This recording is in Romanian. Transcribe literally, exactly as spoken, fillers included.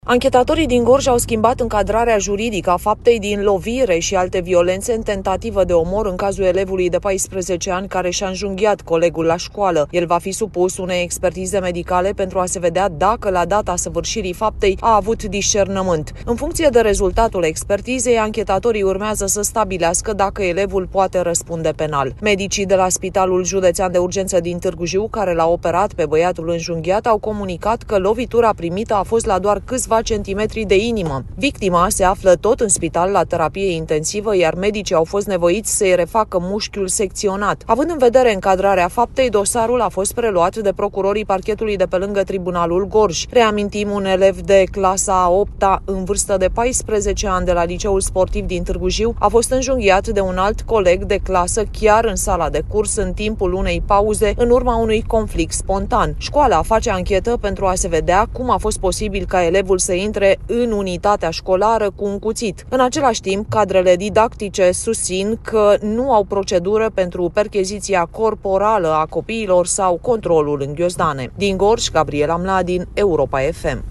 Anchetatorii din Gorj au schimbat încadrarea juridică a faptei din lovire și alte violențe în tentativă de omor în cazul elevului de paisprezece ani care și-a înjunghiat colegul la școală. El va fi supus unei expertize medicale pentru a se vedea dacă la data săvârșirii faptei a avut discernământ. În funcție de rezultatul expertizei, anchetatorii urmează să stabilească dacă elevul poate răspunde penal. Medicii de la Spitalul Județean de Urgență din Târgu Jiu, care l-a operat pe băiatul înjunghiat, au comunicat că lovitura primită a fost la doar câțiva centimetri de inimă. Victima se află tot în spital la terapie intensivă, iar medicii au fost nevoiți să-i refacă mușchiul secționat. Având în vedere încadrarea faptei, dosarul a fost preluat de procurorii parchetului de pe lângă Tribunalul Gorj. Reamintim, un elev de clasa a opta în vârstă de paisprezece ani de la Liceul Sportiv din Târgu Jiu a fost înjunghiat de un alt coleg de clasă chiar în sala de curs în timpul unei pauze în urma unui conflict spontan. Școala face anchetă pentru a se vedea cum a fost posibil ca elevul să intre în unitatea școlară cu un cuțit. În același timp, cadrele didactice susțin că nu au procedură pentru percheziția corporală a copiilor sau controlul în ghiozdane. Din Gorj, Gabriela Mladin, Europa F M.